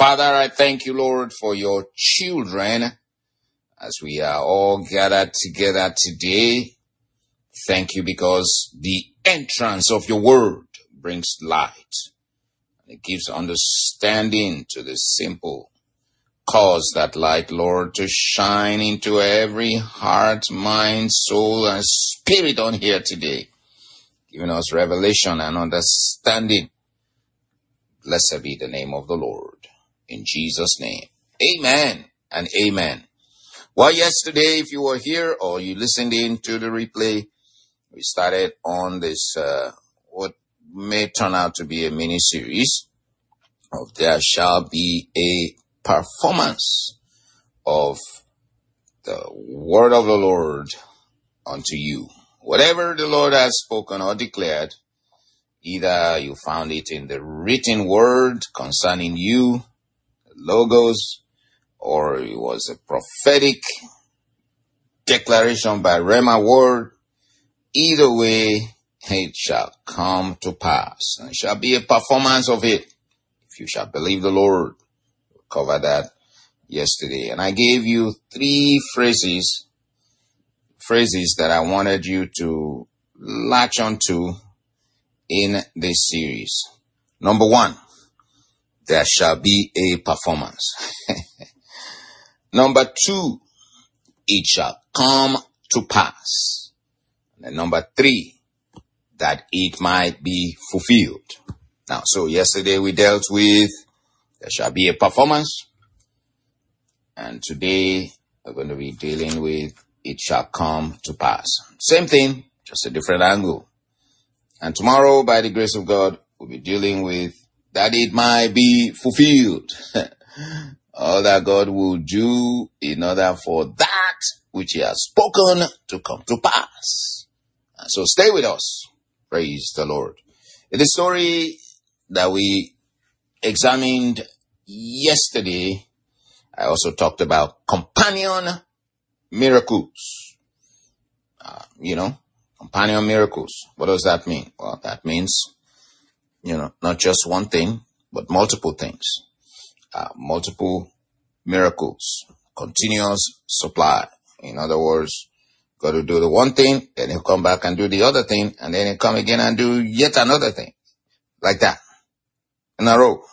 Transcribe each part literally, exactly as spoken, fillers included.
Father, I thank you, Lord, for your children as we are all gathered together today. Thank you because the entrance of your word brings light. It gives understanding to the simple. Cause that light, Lord, to shine into every heart, mind, soul, and spirit on here today, giving us revelation and understanding. Blessed be the name of the Lord. In Jesus' name, amen and amen. Well, yesterday, if you were here or you listened in to the replay, we started on this, uh, what may turn out to be a mini-series of There Shall Be a Performance of the Word of the Lord unto you. Whatever the Lord has spoken or declared, either you found it in the written word concerning you, logos, or it was a prophetic declaration by Rhema word. Either way, it shall come to pass. And it shall be a performance of it. If you shall believe the Lord. We'll cover that yesterday. And I gave you three phrases, phrases that I wanted you to latch onto in this series. Number one, there shall be a performance. Number two, it shall come to pass. And number three, that it might be fulfilled. Now, so yesterday we dealt with there shall be a performance. And today we're going to be dealing with it shall come to pass. Same thing, just a different angle. And tomorrow, by the grace of God, we'll be dealing with that it might be fulfilled. All that God will do in order for that which he has spoken to come to pass. And so stay with us. Praise the Lord. In the story that we examined yesterday, I also talked about companion miracles. Uh, you know, companion miracles. What does that mean? Well, that means, you know, not just one thing, but multiple things. Uh, multiple miracles. Continuous supply. In other words, got to do the one thing, then he'll come back and do the other thing, and then he'll come again and do yet another thing. Like that. In a row.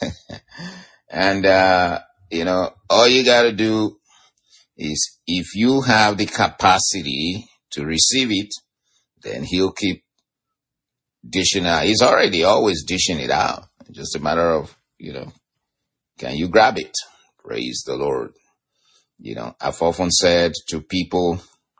And, uh, you know, all you got to do is if you have the capacity to receive it, then he'll keep dishing out. He's already always dishing it out. It's just a matter of, you know, can you grab it? Praise the Lord. You know, I've often said to people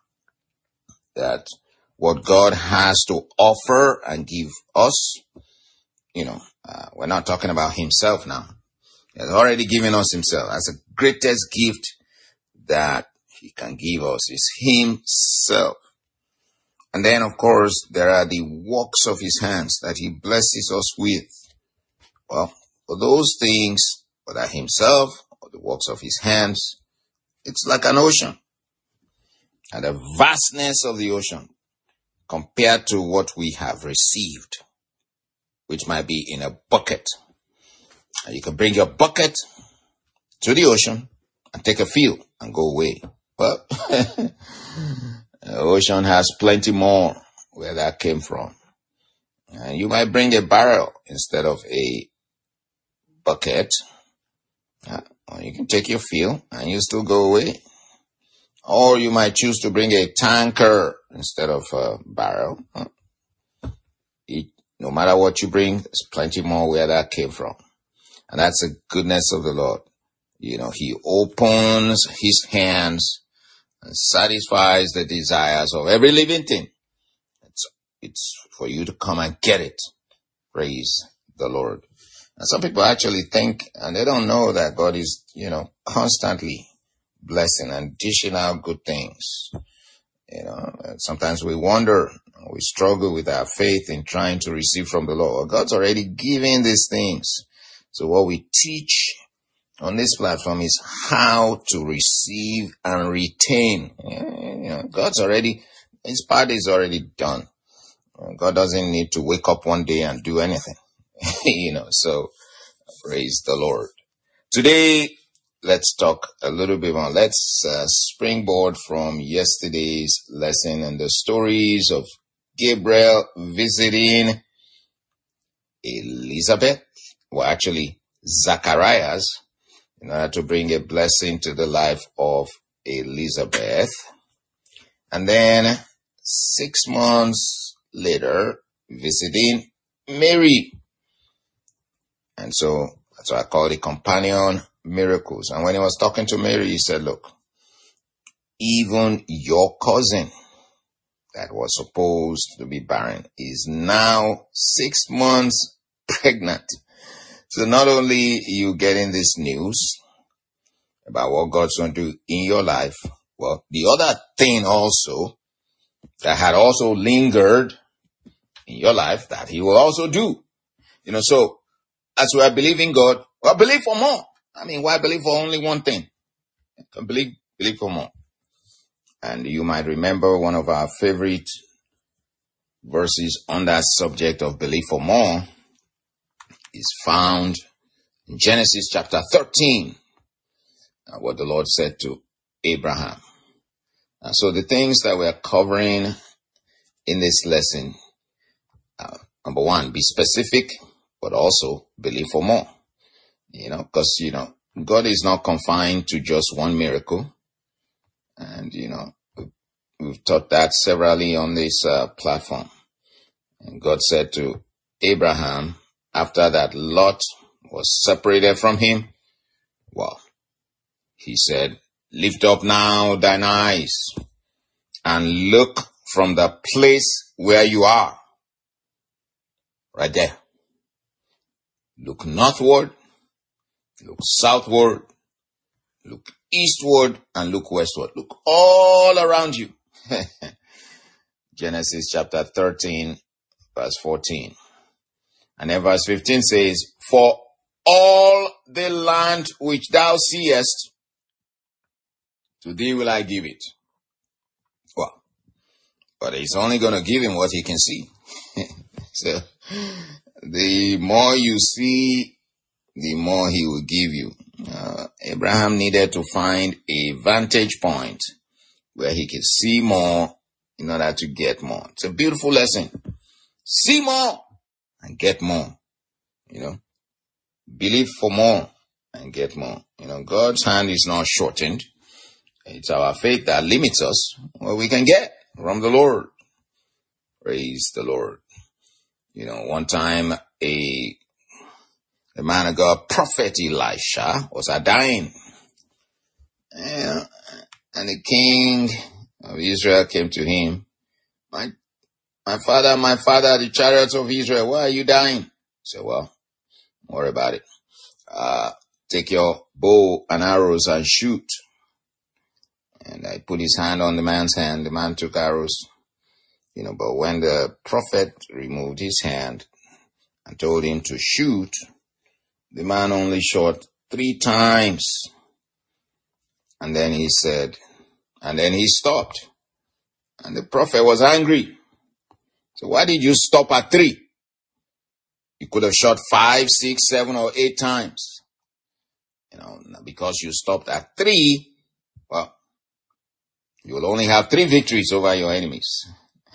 that what God has to offer and give us, you know, uh, we're not talking about himself now. He has already given us himself. That's the greatest gift that he can give us is himself. And then, of course, there are the works of his hands that he blesses us with. Well, for those things, whether himself or the works of his hands, it's like an ocean. And the vastness of the ocean compared to what we have received, which might be in a bucket. And you can bring your bucket to the ocean and take a fill and go away. But the ocean has plenty more where that came from. And you might bring a barrel instead of a bucket. Or you can take your fill and you still go away. Or you might choose to bring a tanker instead of a barrel. It, no matter what you bring, there's plenty more where that came from. And that's the goodness of the Lord. You know, he opens his hands and satisfies the desires of every living thing. It's, it's for you to come and get it. Praise the Lord. And some people actually think, and they don't know that God is, you know, constantly blessing and dishing out good things. You know, and sometimes we wonder, we struggle with our faith in trying to receive from the Lord. God's already given these things. So what we teach on this platform is how to receive and retain. You know, God's already, his part is already done. God doesn't need to wake up one day and do anything. You know, so praise the Lord. Today, let's talk a little bit more. Let's uh, springboard from yesterday's lesson and the stories of Gabriel visiting Elizabeth, well, actually, Zacharias, in order to bring a blessing to the life of Elizabeth. And then six months later, visiting Mary. And so that's what I call the companion miracles. And when he was talking to Mary, he said, look, even your cousin that was supposed to be barren is now six months pregnant. So not only you getting this news about what God's going to do in your life, well, the other thing also that had also lingered in your life that he will also do. You know, so as we are believing God, well, believe for more. I mean, why believe for only one thing? Believe, believe for more. And you might remember one of our favorite verses on that subject of belief for more is found in Genesis chapter thirteen, uh, what the Lord said to Abraham. Uh, so the things that we're covering in this lesson, uh, number one, be specific, but also believe for more. You know, because, you know, God is not confined to just one miracle. And, you know, we've taught that severally on this uh, platform. And God said to Abraham, after that Lot was separated from him, well, he said, lift up now thine eyes and look from the place where you are. Right there. Look northward, look southward, look eastward, and look westward. Look all around you. Genesis chapter thirteen, verse fourteen. And then verse fifteen says, for all the land which thou seest, to thee will I give it. Well, but he's only going to give him what he can see. So, the more you see, the more he will give you. Uh, Abraham needed to find a vantage point where he could see more in order to get more. It's a beautiful lesson. See more and get more. You know, believe for more and get more. You know, God's hand is not shortened. It's our faith that limits us what we can get from the Lord. Praise the Lord. You know, one time a, a man of God, Prophet Elisha, was a dying. And, and the king of Israel came to him. My, my father, my father, the chariots of Israel, why are you dying? He said, well, don't worry about it. Uh, take your bow and arrows and shoot. And I put his hand on the man's hand. The man took arrows. You know, but when the prophet removed his hand and told him to shoot, the man only shot three times. And then he said, and then he stopped. And the prophet was angry. So why did you stop at three? You could have shot five, six, seven, or eight times. You know, because you stopped at three, well, you will only have three victories over your enemies.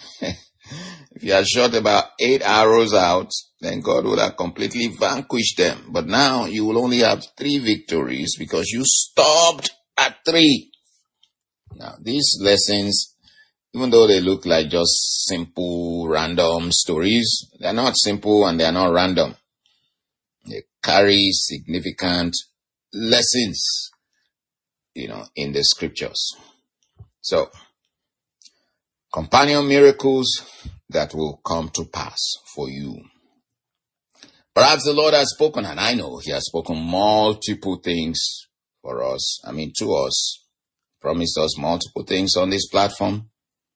If you had shot about eight arrows out, then God would have completely vanquished them. But now you will only have three victories because you stopped at three. Now, these lessons, even though they look like just simple, random stories, they're not simple and they're not random. They carry significant lessons, you know, in the scriptures. So, companion miracles that will come to pass for you. Perhaps the Lord has spoken, and I know he has spoken multiple things for us. I mean, to us, promised us multiple things on this platform.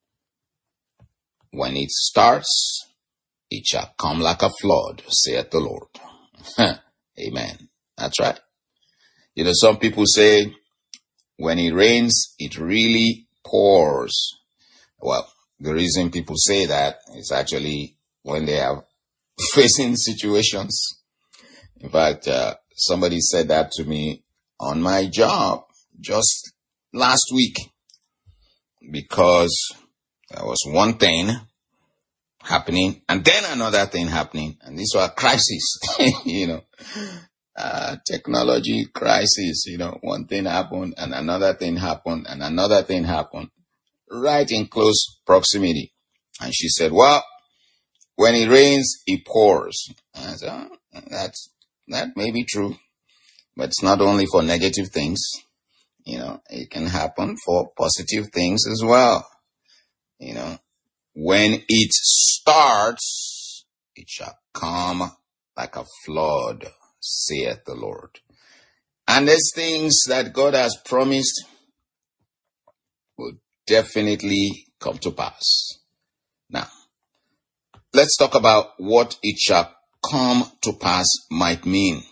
When it starts, it shall come like a flood, saith the Lord. Amen. That's right. You know, some people say, when it rains, it really pours. Well, the reason people say that is actually when they are facing situations. In fact, uh, Somebody said that to me on my job just last week, because there was one thing happening and then another thing happening, and these were crises. you know, uh, technology crisis, you know, one thing happened and another thing happened and another thing happened right in close proximity. And she said, well, when it rains, it pours. And I said, oh, that's, that may be true, but it's not only for negative things. You know, it can happen for positive things as well. You know, when it starts, it shall come like a flood, saith the Lord. And there's things that God has promised will definitely come to pass. Now, let's talk about what it shall come to pass might mean.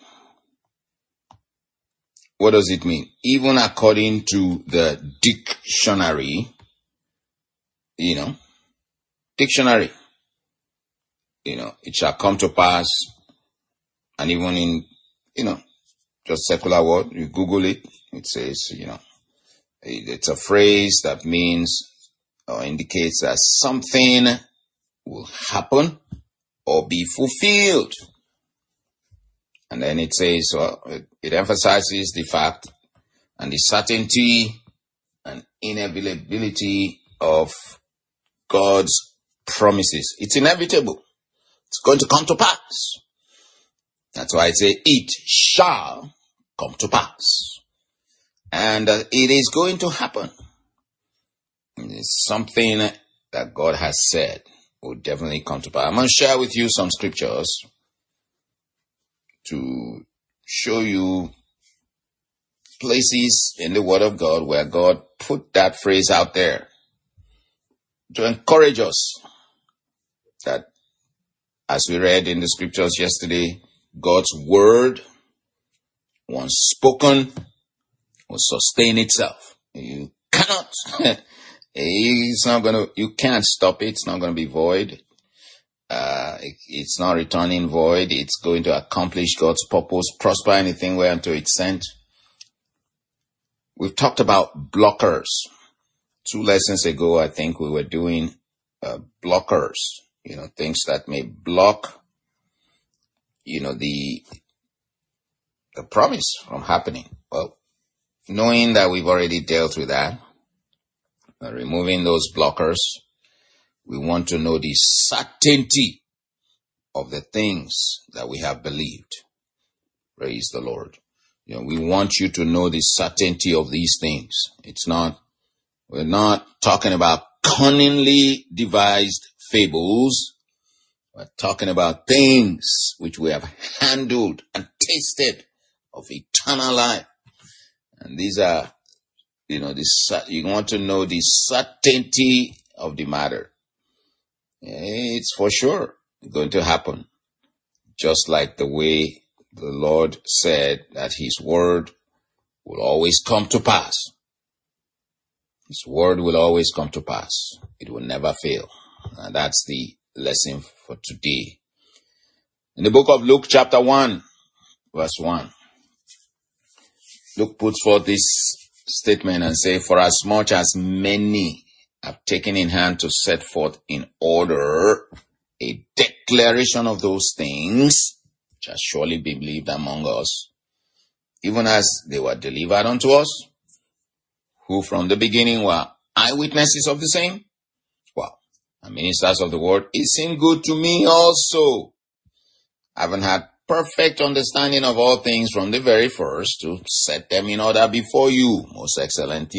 What does it mean? Even according to the dictionary, you know, dictionary, you know, it shall come to pass, and even in, you know, just secular word, you Google it, it says, you know, it's a phrase that means or indicates that something will happen or be fulfilled. And then it says, well, it, it emphasizes the fact and the certainty and inevitability of God's promises. It's inevitable. It's going to come to pass. That's why I say it shall come to pass. And uh, it is going to happen. It's something that God has said will definitely come to pass. I'm going to share with you some scriptures to show you places in the Word of God where God put that phrase out there to encourage us that, as we read in the scriptures yesterday, God's word, once spoken, will sustain itself. You cannot, it's not going to, you can't stop it. It's not going to be void. Uh, it, it's not returning void. It's going to accomplish God's purpose, prosper anything whereunto it's sent. We've talked about blockers. Two lessons ago, I think we were doing uh, blockers, you know, things that may block, you know, the, the promise from happening. Well, knowing that we've already dealt with that, uh, removing those blockers, we want to know the certainty of the things that we have believed. Praise the Lord. You know, we want you to know the certainty of these things. It's not, we're not talking about cunningly devised fables. We're talking about things which we have handled and tasted of eternal life. And these are, you know, this, you want to know the certainty of the matter. It's for sure going to happen. Just like the way the Lord said that his word will always come to pass. His word will always come to pass. It will never fail. And that's the lesson for today. In the book of Luke chapter one, verse one, Luke puts forth this statement and say, for as much as many have taken in hand to set forth in order a declaration of those things which has surely been believed among us, even as they were delivered unto us, who from the beginning were eyewitnesses of the same, well, and ministers of the word, it seemed good to me also, having had perfect understanding of all things from the very first, to set them in order before you, most excellent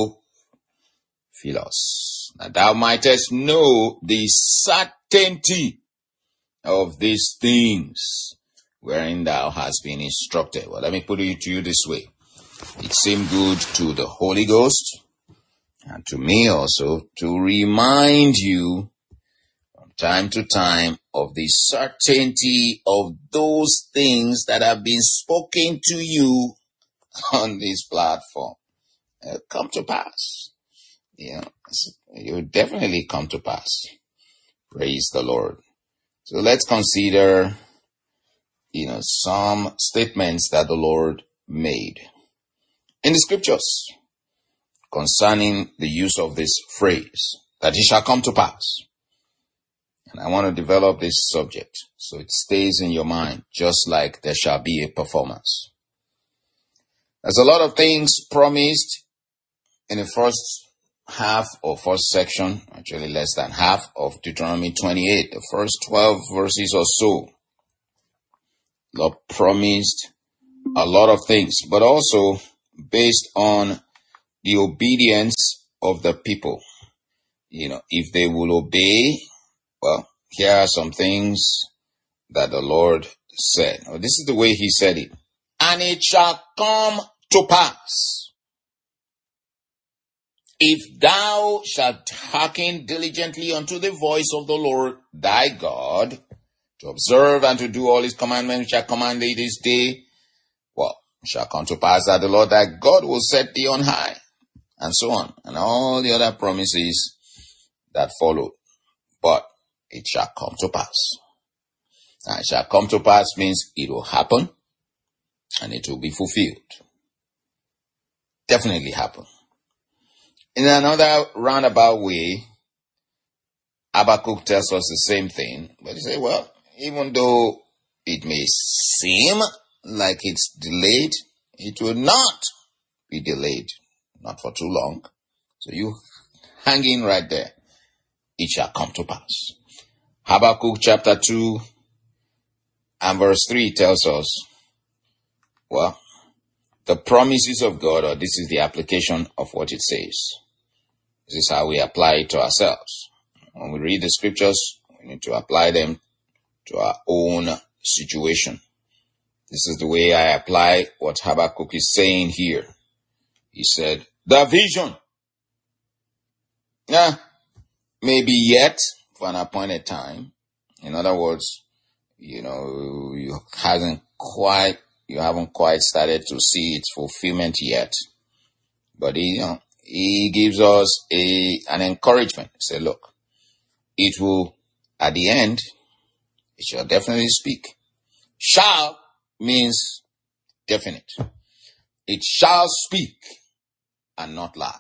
Theophilus, that thou mightest know the certainty of these things wherein thou hast been instructed. Well, let me put it to you this way. It seemed good to the Holy Ghost and to me also to remind you from time to time of the certainty of those things that have been spoken to you on this platform. Uh, come to pass. You know, it will definitely come to pass. Praise the Lord. So let's consider you know, some statements that the Lord made in the scriptures concerning the use of this phrase, that it shall come to pass. And I want to develop this subject so it stays in your mind, just like there shall be a performance. There's a lot of things promised in the first half or first section, actually less than half of Deuteronomy twenty-eight, the first twelve verses or so. God promised a lot of things, but also based on the obedience of the people. You know, if they will obey, well, here are some things that the Lord said. Now, this is the way he said it. And it shall come to pass, if thou shalt hearken diligently unto the voice of the Lord thy God, to observe and to do all his commandments which I command thee this day, well, it shall come to pass that the Lord thy God will set thee on high, and so on, and all the other promises that followed. But it shall come to pass. Now, it shall come to pass means it will happen, and it will be fulfilled. Definitely happen. In another roundabout way, Habakkuk tells us the same thing, but he says, well, even though it may seem like it's delayed, it will not be delayed, not for too long. So you hang in right there. It shall come to pass. Habakkuk chapter two and verse three tells us, well, the promises of God, or this is the application of what it says. This is how we apply it to ourselves. When we read the scriptures, we need to apply them to our own situation. This is the way I apply what Habakkuk is saying here. He said, the vision, yeah, maybe yet for an appointed time. In other words, you know, you hasn't quite, you haven't quite started to see its fulfillment yet. But he, you know, he gives us a an encouragement. He said, look, it will, at the end, it shall definitely speak. Shall means definite. It shall speak and not lie.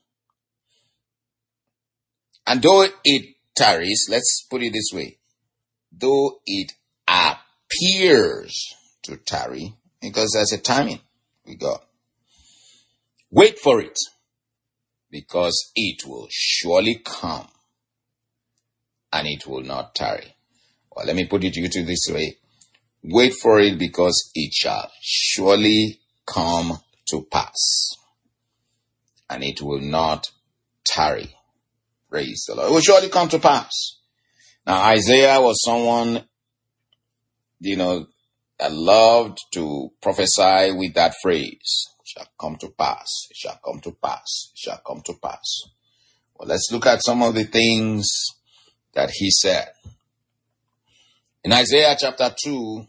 And though it tarries, let's put it this way, though it appears to tarry, because there's a timing we got. Wait for it, because it will surely come, and it will not tarry. Well, let me put it to you this way. Wait for it, because it shall surely come to pass, and it will not tarry. Praise the Lord. It will surely come to pass. Now, Isaiah was someone, you know, that loved to prophesy with that phrase. It shall come to pass. It shall come to pass. It shall come to pass. Well, let's look at some of the things that he said. In Isaiah chapter two,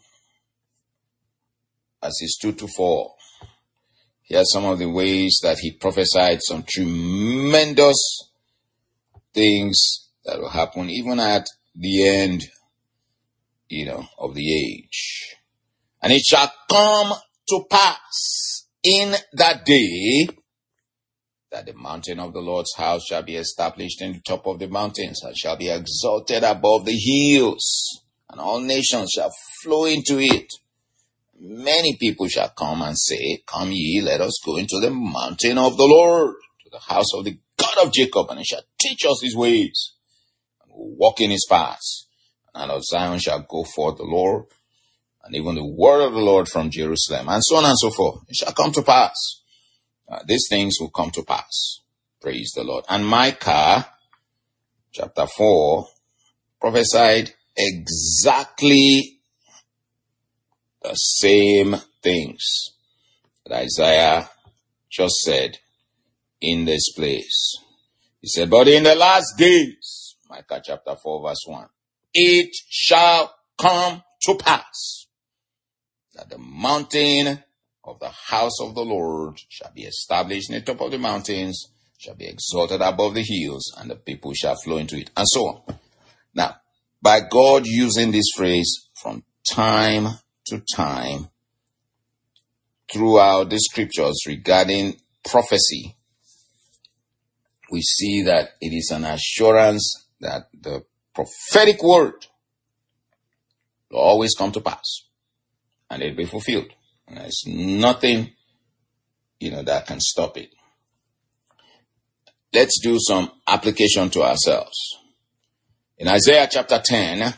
verses two to four, here are some of the ways that he prophesied some tremendous things that will happen even at the end, you know, of the age. And it shall come to pass in that day that the mountain of the Lord's house shall be established in the top of the mountains, and shall be exalted above the hills, and all nations shall flow into it. Many people shall come and say, come ye, let us go into the mountain of the Lord, to the house of the God of Jacob, and he shall teach us his ways, and we'll walk in his paths. And out of Zion shall go forth the Lord, and even the word of the Lord from Jerusalem, and so on and so forth. It shall come to pass. Uh, these things will come to pass. Praise the Lord. And Micah, chapter four, prophesied exactly the same things that Isaiah just said in this place. He said, but in the last days, Micah chapter four, verse one, it shall come to pass that the mountain of the house of the Lord shall be established in the top of the mountains, shall be exalted above the hills, and the people shall flow into it, and so on. Now, by God using this phrase from time to time throughout the scriptures regarding prophecy, we see that it is an assurance that the prophetic word will always come to pass and it will be fulfilled. And there's nothing, you know, that can stop it. Let's do some application to ourselves. In Isaiah chapter ten,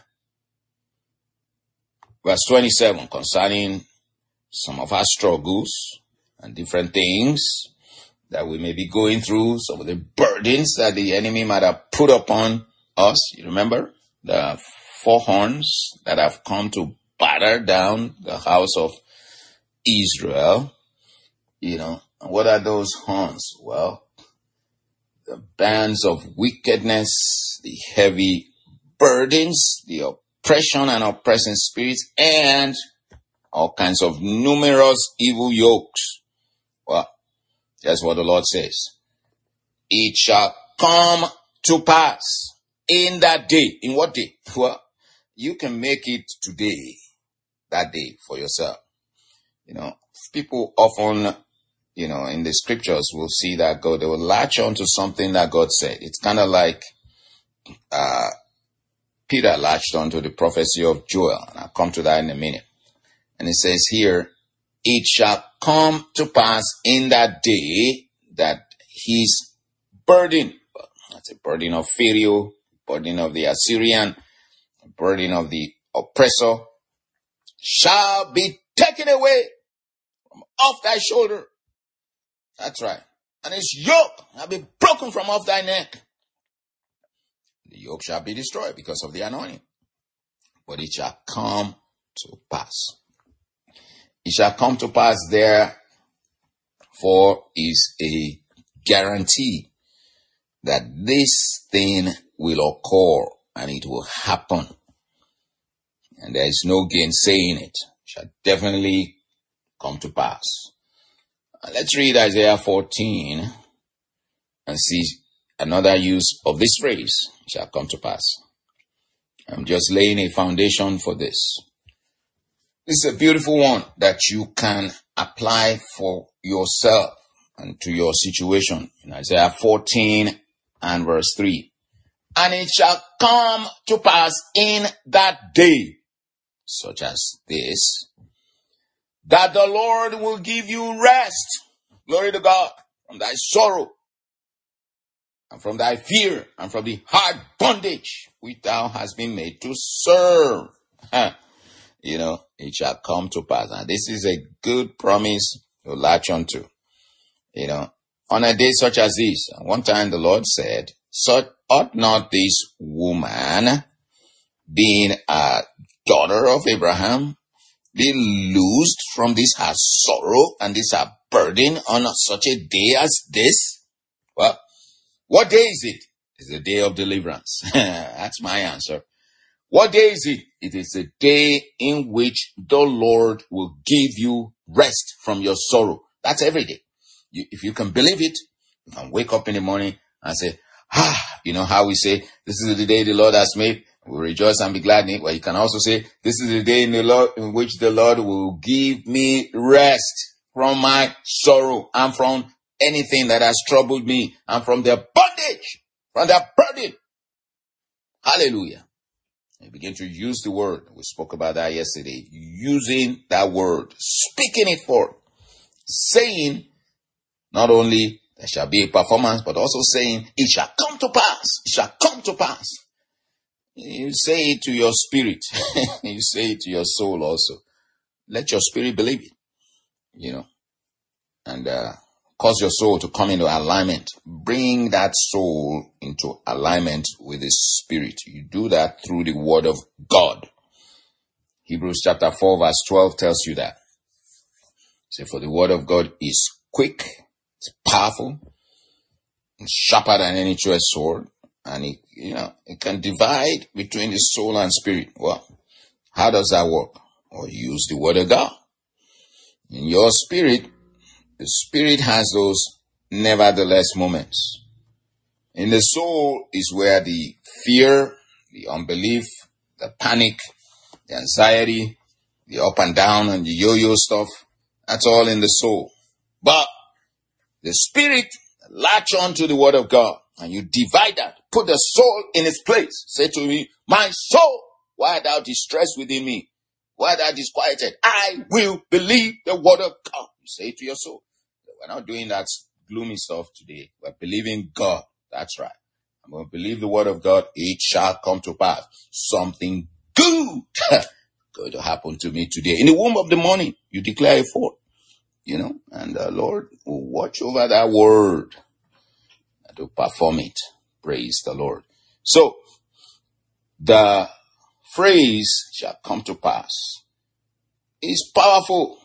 verse twenty-seven, concerning some of our struggles and different things that we may be going through, some of the burdens that the enemy might have put upon us. You remember the four horns that have come to batter down the house of Israel. You know, what are those horns? Well, the bands of wickedness, the heavy burdens, the oppression and oppressing spirits, and all kinds of numerous evil yokes. Well, that's what the Lord says. It shall come to pass in that day. In what day? Well, you can make it today, that day for yourself. You know, people often, you know, in the scriptures will see that God, they will latch on to something that God said. It's kind of like uh, Peter latched on to the prophecy of Joel. And I'll come to that in a minute. And it says here, it shall come to pass in that day that his burden, that's a burden of Pharaoh, burden of the Assyrian, burden of the oppressor, shall be taken away from off thy shoulder. That's right. And his yoke shall be broken from off thy neck. The yoke shall be destroyed because of the anointing. But it shall come to pass. It shall come to pass there, for is a guarantee that this thing will occur and it will happen. And there is no gainsaying it. It shall definitely come to pass. Let's read Isaiah fourteen and see another use of this phrase, shall come to pass. I'm just laying a foundation for this. This is a beautiful one that you can apply for yourself and to your situation. In Isaiah fourteen and verse three. And it shall come to pass in that day, such as this, that the Lord will give you rest, glory to God, from thy sorrow, and from thy fear, and from the hard bondage which thou hast been made to serve. You know, it shall come to pass. And this is a good promise to latch onto. You know, on a day such as this, one time the Lord said, "Such ought not this woman, being a daughter of Abraham, be loosed from this her sorrow and this her burden on such a day as this?" Well, what day is it? It's the day of deliverance. That's my answer. What day is it? It is a day in which the Lord will give you rest from your sorrow. That's every day. You, if you can believe it, you can wake up in the morning and say, ah, you know how we say, this is the day the Lord has made. We'll rejoice and be glad in it. Well, you can also say, this is the day in the Lord in which the Lord will give me rest from my sorrow and from anything that has troubled me and from the bondage, from the burden. Hallelujah. You begin to use the word. We spoke about that yesterday. Using that word, speaking it forth, saying not only there shall be a performance, but also saying it shall come to pass. It shall come to pass. You say it to your spirit. You say it to your soul also. Let your spirit believe it, you know, and uh, cause your soul to come into alignment. Bring that soul into alignment with the spirit. You do that through the word of God. Hebrews chapter four verse twelve tells you that. Say, for the word of God is quick, it's powerful, it's sharper than any two-edged sword, and it, you know, it can divide between the soul and spirit. Well, how does that work? Well, use the word of God. In your spirit, the spirit has those nevertheless moments. In the soul is where the fear, the unbelief, the panic, the anxiety, the up and down and the yo-yo stuff, that's all in the soul. But the spirit, latch on to the word of God, and you divide that, put the soul in its place. Say to me, my soul, why art thou distressed within me? Why art thou disquieted? I will believe the word of God. You say to your soul. We're not doing that gloomy stuff today. We're believing God. That's right. I'm going to believe the word of God. It shall come to pass. Something good going to happen to me today. In the womb of the morning, you declare it forth. You know, and the Lord will watch over that word and to perform it. Praise the Lord. So, the phrase shall come to pass is powerful.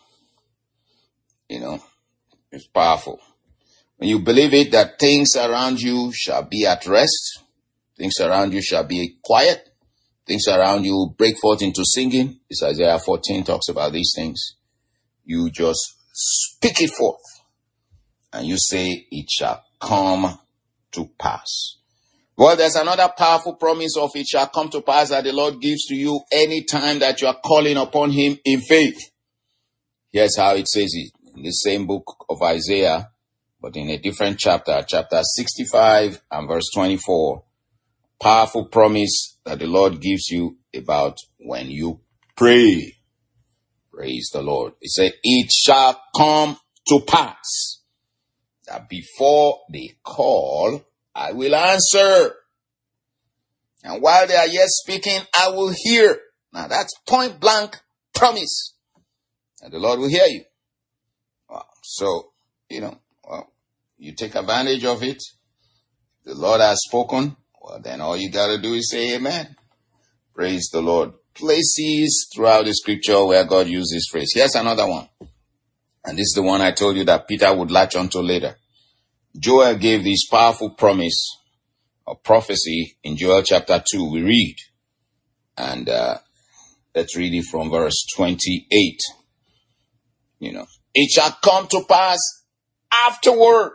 You know, it's powerful. When you believe it, that things around you shall be at rest, things around you shall be quiet, things around you will break forth into singing. This Isaiah fourteen talks about these things. You just speak it forth, and you say it shall come to pass. Well, there's another powerful promise of it shall come to pass that the Lord gives to you anytime that you are calling upon him in faith. Here's how it says it in the same book of Isaiah, but in a different chapter, chapter sixty-five and verse twenty-four. Powerful promise that the Lord gives you about when you pray. Praise the Lord. It said, it shall come to pass that before they call, I will answer. And while they are yet speaking, I will hear. Now that's point blank promise that the Lord will hear you. Wow. So, you know, well, you take advantage of it. The Lord has spoken. Well, then all you got to do is say amen. Praise the Lord. Places throughout the scripture where God used this phrase. Here's another one. And this is the one I told you that Peter would latch onto later. Joel gave this powerful promise or prophecy in Joel chapter two. We read. And uh, let's read it from verse twenty-eight. You know, it shall come to pass afterward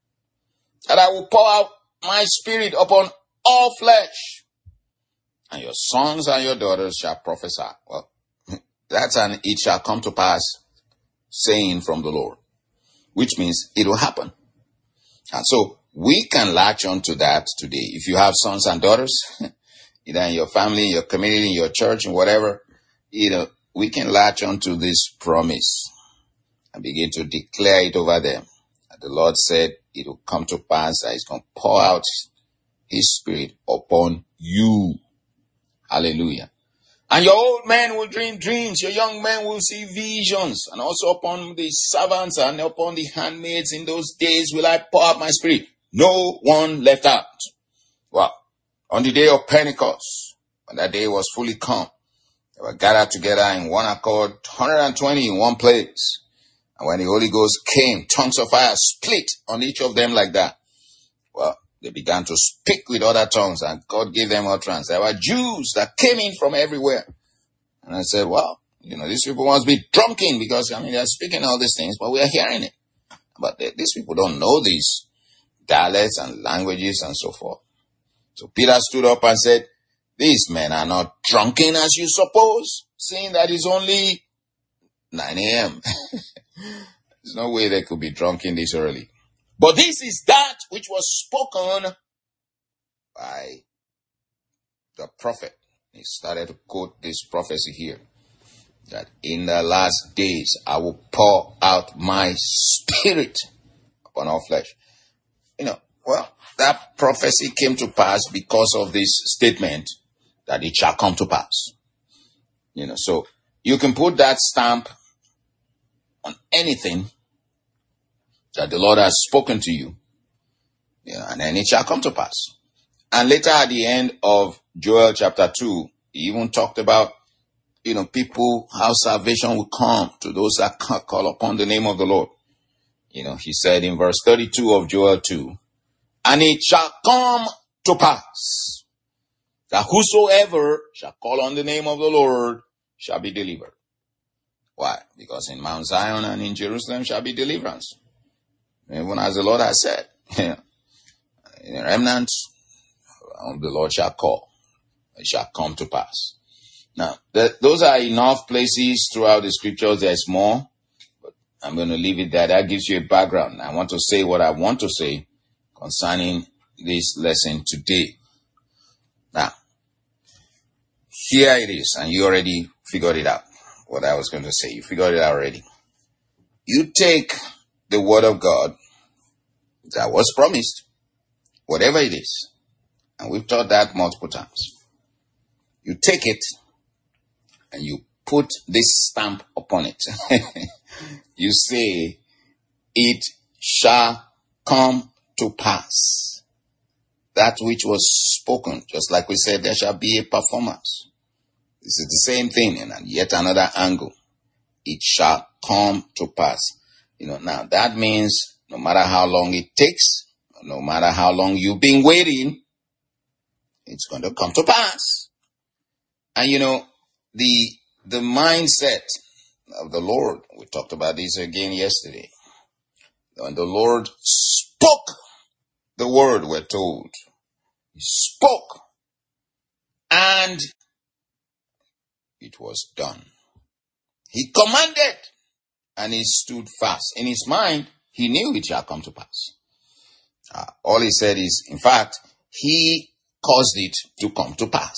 that I will pour out my spirit upon all flesh, and your sons and your daughters shall prophesy. Well, that's an it shall come to pass saying from the Lord, which means it will happen. And so we can latch onto that today. If you have sons and daughters, either in your family, in your community, in your church, and whatever, you know, we can latch onto this promise and begin to declare it over them. And the Lord said it will come to pass that he's going to pour out his spirit upon you. Hallelujah. And your old men will dream dreams. Your young men will see visions. And also upon the servants and upon the handmaids in those days will I pour out my spirit. No one left out. Well, on the day of Pentecost, when that day was fully come, they were gathered together in one accord, one hundred twenty in one place. And when the Holy Ghost came, tongues of fire split on each of them like that. Well, they began to speak with other tongues, and God gave them utterance. There were Jews that came in from everywhere. And I said, well, you know, these people must be drunken because, I mean, they're speaking all these things, but we are hearing it. But they, these people don't know these dialects and languages and so forth. So Peter stood up and said, these men are not drunken as you suppose, seeing that it's only nine a.m. There's no way they could be drunken this early. But this is that which was spoken by the prophet. He started to quote this prophecy here. That in the last days I will pour out my spirit upon all flesh. You know, well, that prophecy came to pass because of this statement that it shall come to pass. You know, so you can put that stamp on anything that the Lord has spoken to you, yeah, and then it shall come to pass. And later at the end of Joel chapter two, he even talked about, you know, people, how salvation will come to those that call upon the name of the Lord. You know, he said in verse thirty-two of Joel two, and it shall come to pass that whosoever shall call on the name of the Lord shall be delivered. Why? Because in Mount Zion and in Jerusalem shall be deliverance. Even as the Lord has said, in the remnants, the Lord shall call. It shall come to pass. Now, th- those are enough places throughout the scriptures. There's more, but I'm going to leave it there. That gives you a background. I want to say what I want to say concerning this lesson today. Now, here it is, and you already figured it out, what I was going to say. You figured it out already. You take the word of God that was promised, whatever it is, and we've taught that multiple times. You take it and you put this stamp upon it. You say, it shall come to pass. That which was spoken, just like we said, there shall be a performance. This is the same thing, and yet another angle. It shall come to pass. You know, now that means no matter how long it takes, no matter how long you've been waiting, it's going to come to pass. And you know, the the mindset of the Lord, we talked about this again yesterday. When the Lord spoke the word, we're told, he spoke and it was done. He commanded and he stood fast. In his mind, he knew it shall come to pass. Uh, all he said is, in fact, he caused it to come to pass.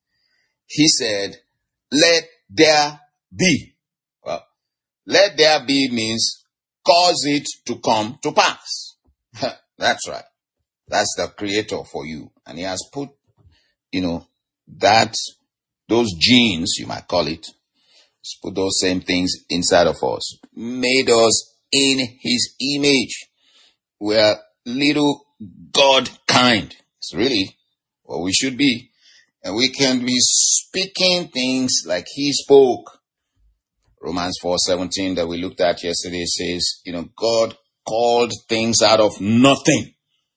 He said, let there be. Well, let there be means cause it to come to pass. That's right. That's the creator for you. And he has put, you know, that, those genes, you might call it, he's put those same things inside of us. Made us in his image. We're little God kind. It's really what we should be. And we can be speaking things like he spoke. Romans four seventeen that we looked at yesterday says, you know, God called things out of nothing.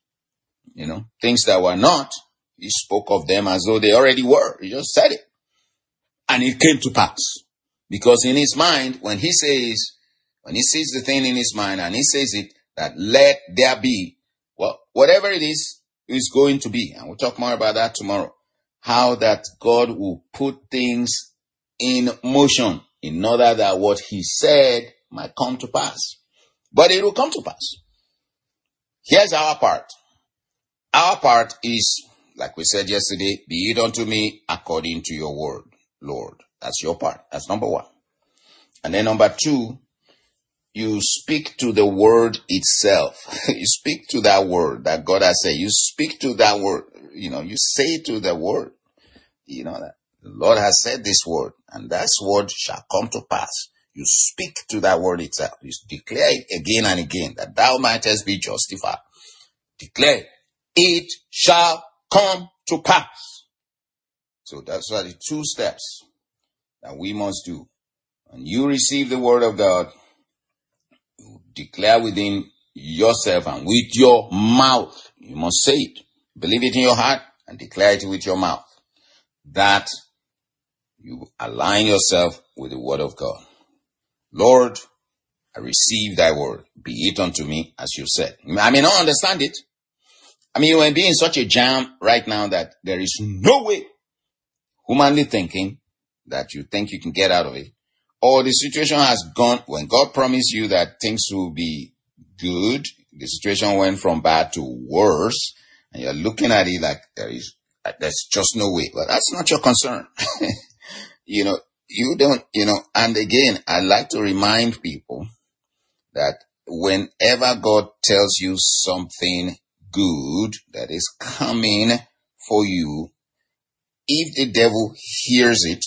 You know, things that were not, he spoke of them as though they already were. He just said it. And it came to pass. Because in his mind, when he says, when he sees the thing in his mind and he says it, that let there be, well, whatever it is, is going to be. And we'll talk more about that tomorrow. How that God will put things in motion in order that what he said might come to pass. But it will come to pass. Here's our part. Our part is, like we said yesterday, be it unto me according to your word, Lord. That's your part. That's number one. And then number two, you speak to the word itself. You speak to that word that God has said. You speak to that word. You know, you say to the word, you know, that the Lord has said this word, and that word shall come to pass. You speak to that word itself. You declare it again and again, that thou mightest be justified. Declare it. It shall come to pass. So that's what the two steps that we must do. When you receive the word of God, you declare within yourself and with your mouth. You must say it. Believe it in your heart and declare it with your mouth. That you align yourself with the word of God. Lord, I receive thy word. Be it unto me as you said. I may not understand it. I mean, you may be in such a jam right now that there is no way, humanly thinking, that you think you can get out of it. Or the situation has gone, when God promised you that things will be good, the situation went from bad to worse, and you're looking at it like there is, like there's just no way. But that's not your concern. You know, you don't, you know, and again, I like to remind people that whenever God tells you something good that is coming for you, if the devil hears it,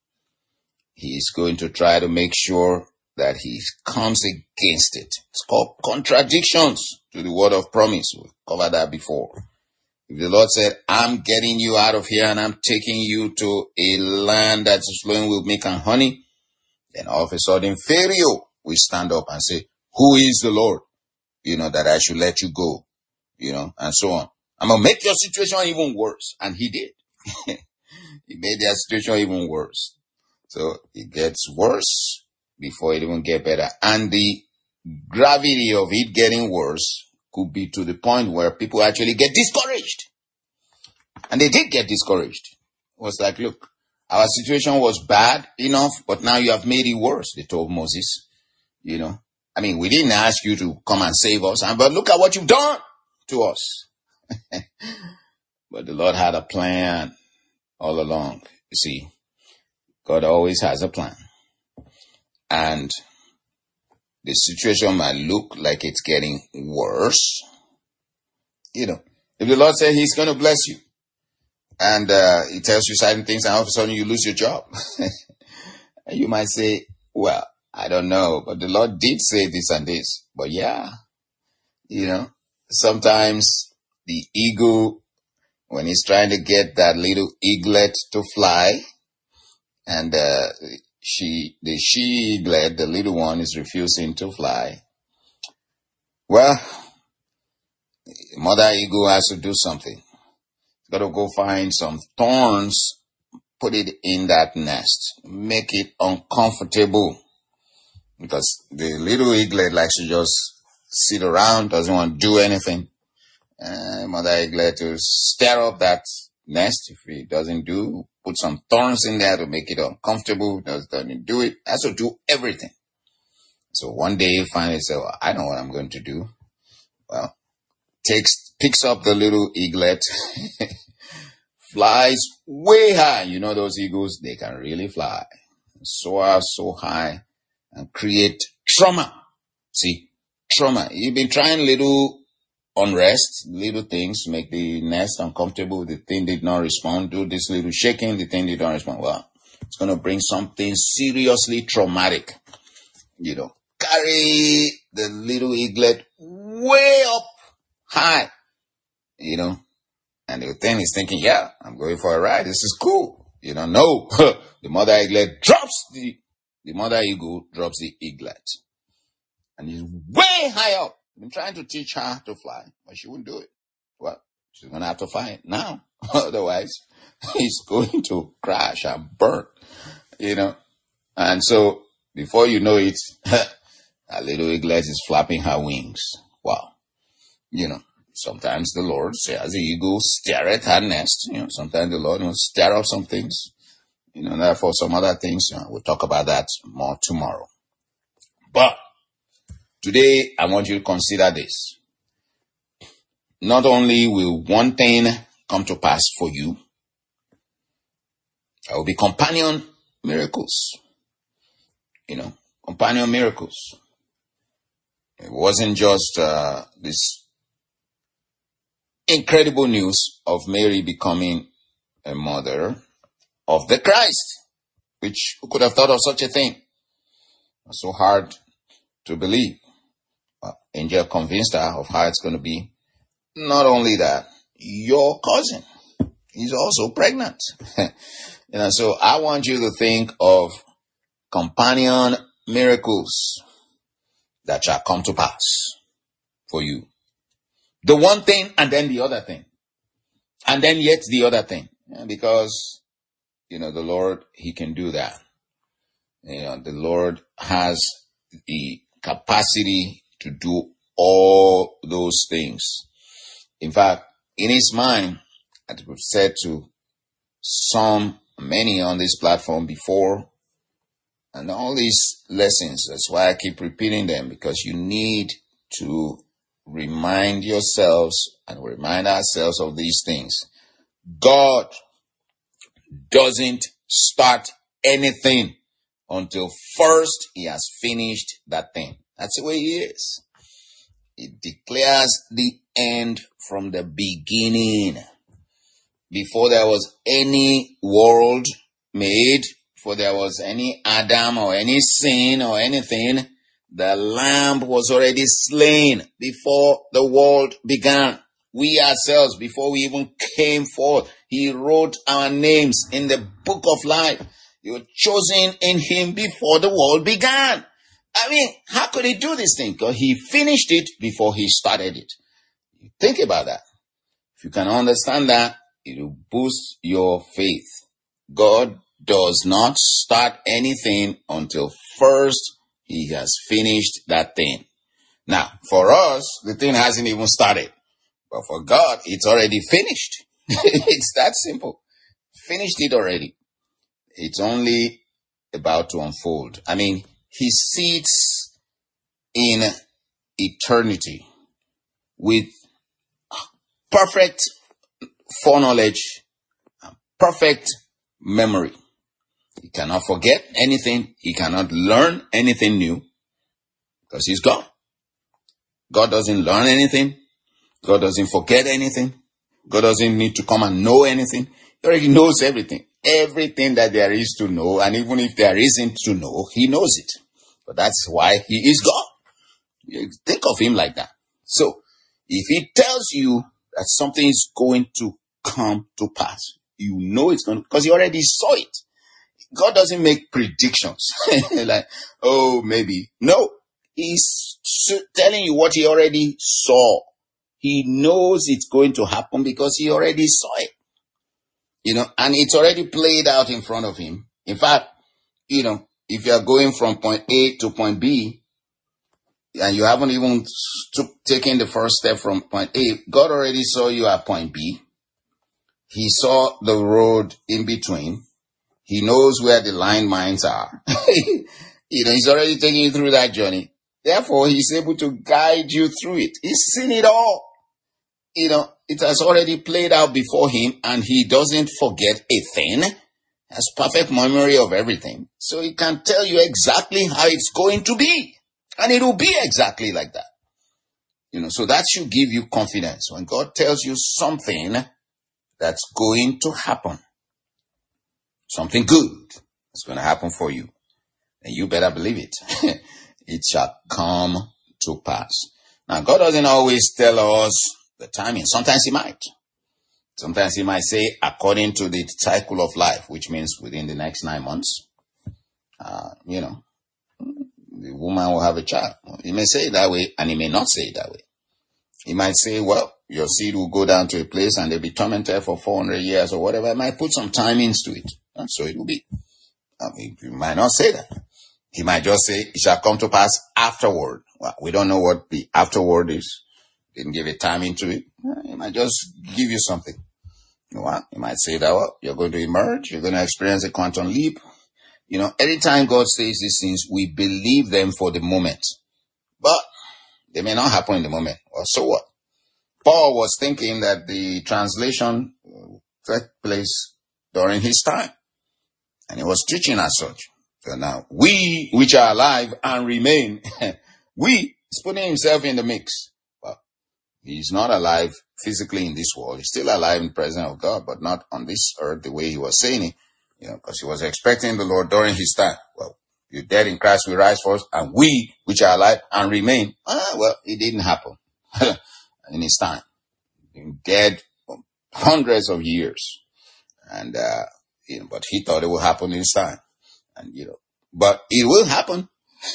he is going to try to make sure that he comes against it. It's called contradictions to the word of promise. We've covered that before. If the Lord said, I'm getting you out of here and I'm taking you to a land that is flowing with milk and honey, then all of a sudden Pharaoh will stand up and say, who is the Lord? You know, that I should let you go, you know, and so on. I'm going to make your situation even worse. And he did. He made their situation even worse. So it gets worse before it even gets better. And the gravity of it getting worse could be to the point where people actually get discouraged. And they did get discouraged. It was like, look, Our situation was bad enough, but now you have made it worse, they told Moses. You know, I mean, we didn't ask you to come and save us, but look at what you've done to us. But the Lord had a plan all along. You see, God always has a plan. And the situation might look like it's getting worse. You know, if the Lord said he's going to bless you, and uh, he tells you certain things, and all of a sudden you lose your job. And you might say, well, I don't know, but the Lord did say this and this. But yeah, you know, sometimes the eagle, when he's trying to get that little eaglet to fly, and uh, she, the she eaglet, the little one, is refusing to fly, well, mother eagle has to do something. Got to go find some thorns, put it in that nest, make it uncomfortable, because the little eaglet likes to just sit around, doesn't want to do anything. Uh, mother eaglet to stir up that nest. If it doesn't do, put some thorns in there to make it uncomfortable. Does doesn't do it, has to do everything. So one day you finally say, well, I know what I'm going to do. Well, takes picks up the little eaglet, flies way high. You know those eagles, they can really fly, soar so high and create trauma. See, trauma. You've been trying little unrest, little things, make the nest uncomfortable. The thing did not respond. Do this little shaking, the thing did not respond. Well, it's going to bring something seriously traumatic. You know, carry the little eaglet way up high, you know, and the thing is thinking, yeah, I'm going for a ride. This is cool. You know, no, the mother eaglet drops the, the mother eagle drops the eaglet, and he's way high up. I've been trying to teach her to fly, but she wouldn't do it. Well, she's going to have to fly it now. Otherwise, he's going to crash and burn, you know. And so before you know it, a little eaglet is flapping her wings. Wow. You know, sometimes the Lord, as the eagle, stare at her nest. You know, sometimes the Lord will stir up some things. You know, therefore some other things. You know, we'll talk about that more tomorrow. But today, I want you to consider this. Not only will one thing come to pass for you, there will be companion miracles. You know, companion miracles. It wasn't just uh, this incredible news of Mary becoming a mother of the Christ, which who could have thought of such a thing? It's so hard to believe. Well, Angel convinced her of how it's going to be. Not only that, your cousin is also pregnant. You know, so I want you to think of companion miracles that shall come to pass for you. The one thing and then the other thing. And then yet the other thing. Yeah, because, you know, the Lord, he can do that. You know, the Lord has the capacity to do all those things. In fact, in his mind, as we've said to some, many on this platform before, and all these lessons, that's why I keep repeating them, because you need to remind yourselves and remind ourselves of these things. God doesn't start anything until first he has finished that thing. That's the way he is. He declares the end from the beginning. Before there was any world made, before there was any Adam or any sin or anything, the Lamb was already slain before the world began. We ourselves, before we even came forth, he wrote our names in the book of life. You were chosen in him before the world began. I mean, how could he do this thing? Because he finished it before he started it. Think about that. If you can understand that, it will boost your faith. God does not start anything until first he has finished that thing. Now, for us, the thing hasn't even started. But for God, it's already finished. It's that simple. Finished it already. It's only about to unfold. I mean, he sits in eternity with perfect foreknowledge, perfect memory. He cannot forget anything. He cannot learn anything new because he's God. God doesn't learn anything. God doesn't forget anything. God doesn't need to come and know anything. He already knows everything. Everything that there is to know, and even if there isn't to know, he knows it. But that's why he is God. Think of him like that. So, if he tells you that something is going to come to pass, you know it's going to, because he already saw it. God doesn't make predictions. Like, oh, maybe. No, he's telling you what he already saw. He knows it's going to happen because he already saw it. You know, and it's already played out in front of him. In fact, you know, if you are going from point A to point B, and you haven't even took, taken the first step from point A, God already saw you at point B. He saw the road in between. He knows where the line mines are. You know, he's already taking you through that journey. Therefore, he's able to guide you through it. He's seen it all. You know, it has already played out before him, and he doesn't forget a thing. Has perfect memory of everything. So he can tell you exactly how it's going to be. And it will be exactly like that. You know, so that should give you confidence. When God tells you something that's going to happen, something good is going to happen for you, and you better believe it. It shall come to pass. Now, God doesn't always tell us the timing. Sometimes he might. Sometimes he might say, according to the cycle of life, which means within the next nine months, uh, you know, the woman will have a child. He may say it that way, and he may not say it that way. He might say, well, your seed will go down to a place and they'll be tormented for four hundred years or whatever. He might put some timings to it. And so it will be. I mean, he might not say that. He might just say, it shall come to pass afterward. Well, we don't know what the afterward is. Didn't give a timing to it. He might just give you something. You know what? He might say that, well, you're going to emerge. You're going to experience a quantum leap. You know, anytime God says these things, we believe them for the moment. But they may not happen in the moment. Well, so what? Paul was thinking that the translation took place during his time. And he was teaching as such. So now, we which are alive and remain, we, he's putting himself in the mix. Well, he's not alive physically in this world. He's still alive in the presence of God, but not on this earth the way he was saying it. You know, because he was expecting the Lord during his time. Well, you're dead in Christ, we rise first, and we which are alive and remain. Ah, well, it didn't happen in his time. Been dead for hundreds of years. And, uh, you know, but he thought it would happen in his time. And, you know, but it will happen.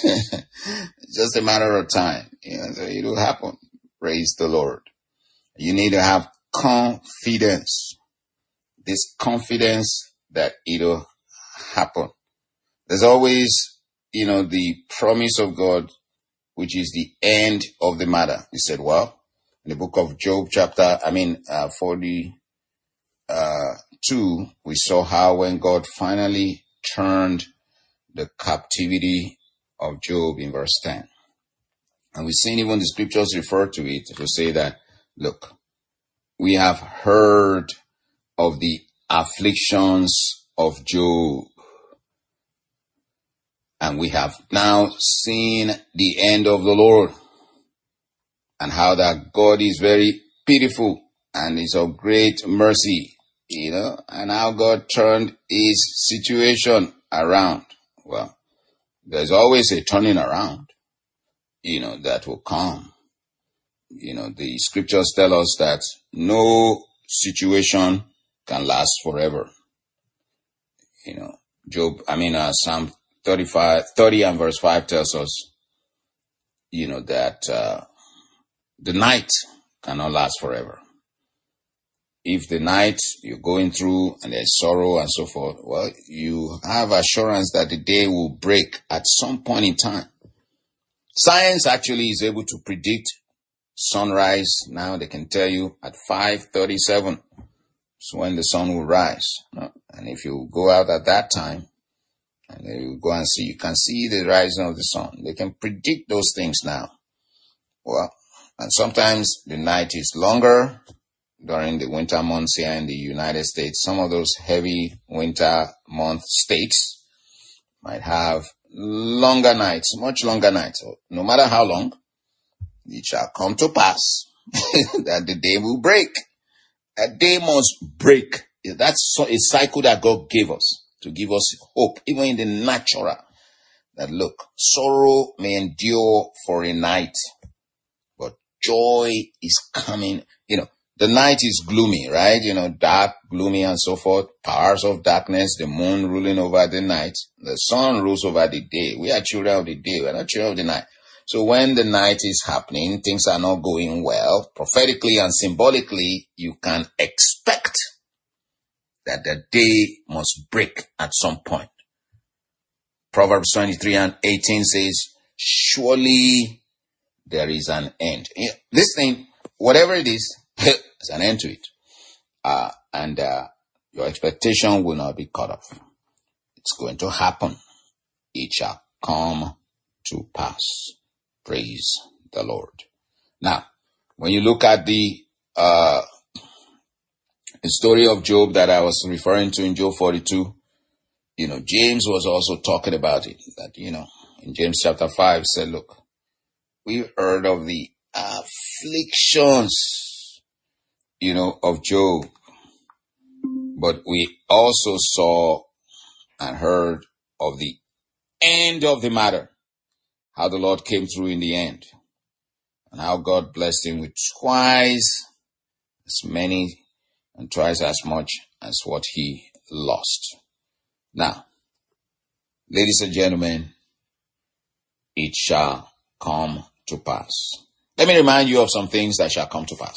It's just a matter of time. You know, so it will happen. Praise the Lord. You need to have confidence. This confidence that it'll happen. There's always, you know, the promise of God, which is the end of the matter. He said, well, in the book of Job chapter, I mean, uh, forty-two, we saw how when God finally turned the captivity of Job in verse ten. And we've seen even the scriptures refer to it to say that, look, we have heard of the afflictions of Job, and we have now seen the end of the Lord, and how that God is very pitiful and is of great mercy, you know, and how God turned his situation around. Well, there's always a turning around, you know, that will come. You know, the scriptures tell us that no situation can last forever. You know, Job, I mean, uh, Psalm thirty-five, thirty and verse five tells us, you know, that uh, the night cannot last forever. If the night you're going through and there's sorrow and so forth, well, you have assurance that the day will break at some point in time. Science actually is able to predict sunrise. Now they can tell you at five thirty-seven, It's when the sun will rise. And if you go out at that time, and you go and see, you can see the rising of the sun. They can predict those things now. Well, and sometimes the night is longer during the winter months here in the United States. Some of those heavy winter month states might have longer nights, much longer nights. So no matter how long, it shall come to pass that the day will break. A day must break. That's a cycle that God gave us to give us hope, even in the natural. That look, sorrow may endure for a night, but joy is coming. You know, the night is gloomy, right? You know, dark, gloomy, and so forth. Powers of darkness, the moon ruling over the night. The sun rules over the day. We are children of the day. We are not children of the night. So when the night is happening, things are not going well. Prophetically and symbolically, you can expect that the day must break at some point. Proverbs twenty-three and eighteen says, surely there is an end. This thing, whatever it is, there's an end to it. Uh, and uh, your expectation will not be cut off. It's going to happen. It shall come to pass. Praise the Lord. Now, when you look at the uh, the story of Job that I was referring to in Job forty-two, you know, James was also talking about it. That, you know, in James chapter five said, look, we've heard of the afflictions, you know, of Job, but we also saw and heard of the end of the matter, how the Lord came through in the end, and how God blessed him with twice as many and twice as much as what he lost. Now, ladies and gentlemen, it shall come to pass. Let me remind you of some things that shall come to pass,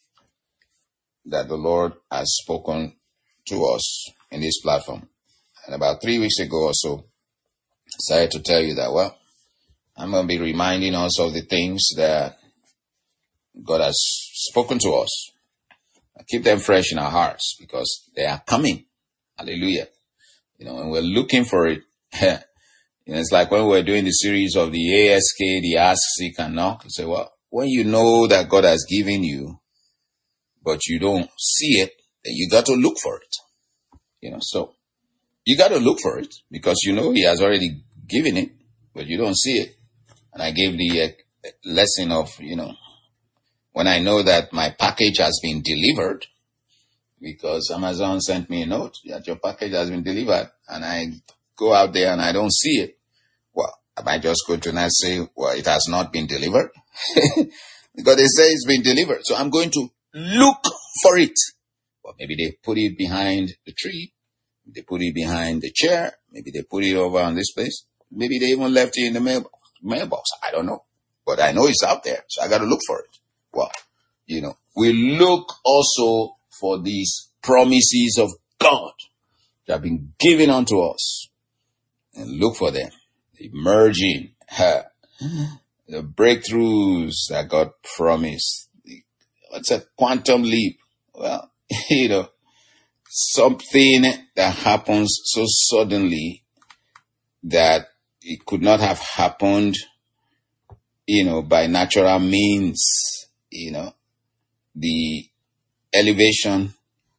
that the Lord has spoken to us in this platform. And about three weeks ago or so, I decided to tell you that, well, I'm going to be reminding us of the things that God has spoken to us. I keep them fresh in our hearts because they are coming. Hallelujah. You know, and we're looking for it. You know, it's like when we're doing the series of the A S K, the Ask, Seek, and Knock. You say, well, when you know that God has given you, but you don't see it, then you got to look for it. You know, so you got to look for it because you know he has already given it, but you don't see it. And I gave the uh, lesson of, you know, when I know that my package has been delivered, because Amazon sent me a note that your package has been delivered, and I go out there and I don't see it. Well, I might just go to and say, well, it has not been delivered. Because they say it's been delivered. So I'm going to look for it. Well, maybe they put it behind the tree. They put it behind the chair. Maybe they put it over on this place. Maybe they even left it in the mail, mailbox. I don't know. But I know it's out there. So I got to look for it. Well, you know, we look also for these promises of God that have been given unto us, and look for them. The emerging, uh, the breakthroughs that God promised. What's a quantum leap? Well, you know, something that happens so suddenly that it could not have happened, you know, by natural means, you know, the elevation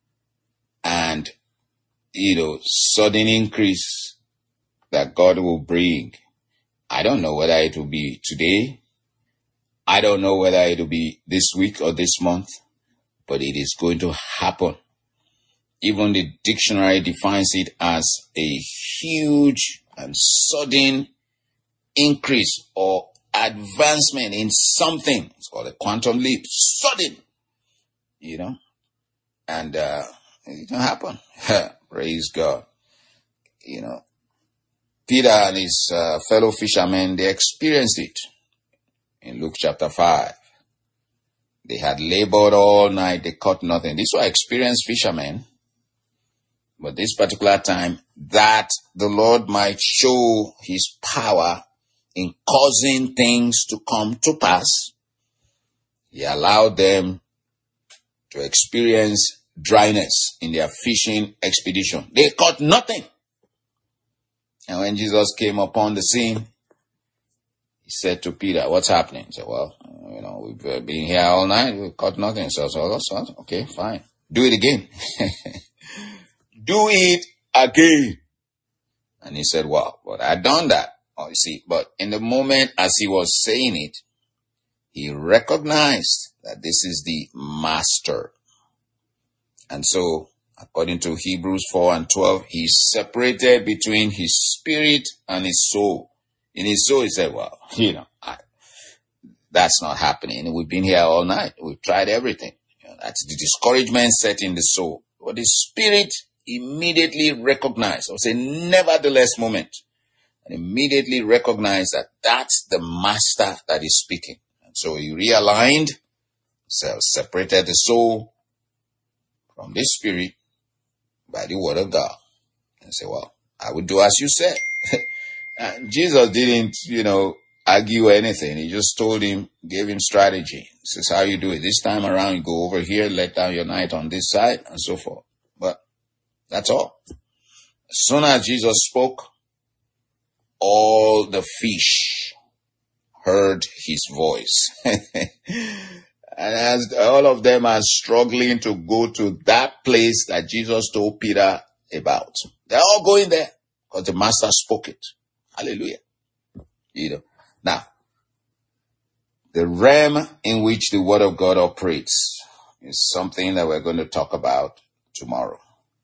and, you know, sudden increase that God will bring. I don't know whether it will be today. I don't know whether it will be this week or this month, but it is going to happen. Even the dictionary defines it as a huge and sudden increase or advancement in something. It's called a quantum leap. Sudden, you know, and uh, it can happen. Praise God. You know, Peter and his uh, fellow fishermen, they experienced it in Luke chapter five. They had labored all night. They caught nothing. These were experienced fishermen. But this particular time, that the Lord might show his power in causing things to come to pass, he allowed them to experience dryness in their fishing expedition. They caught nothing. And when Jesus came upon the scene, he said to Peter, what's happening? He said, well, you know, we've been here all night. We've caught nothing. So, so, so okay, fine. Do it again. Do it again. And he said, well, but I'd done that. Oh, you see, but in the moment as he was saying it, he recognized that this is the master. And so, according to Hebrews four and twelve, he separated between his spirit and his soul. In his soul, he said, well, you know, I, that's not happening. We've been here all night. We've tried everything. You know, that's the discouragement set in the soul. But the spirit immediately recognized, I would say nevertheless moment, and immediately recognized that that's the master that is speaking. And so he realigned, so separated the soul from the spirit by the word of God. And say, well, I would do as you said. And Jesus didn't, you know, argue anything. He just told him, gave him strategy. This is how you do it. This time around, you go over here, let down your net on this side, and so forth. But that's all. As soon as Jesus spoke, all the fish heard his voice. And as all of them are struggling to go to that place that Jesus told Peter about, they're all going there because the master spoke it. Hallelujah. You know. Now, the realm in which the word of God operates is something that we're going to talk about tomorrow.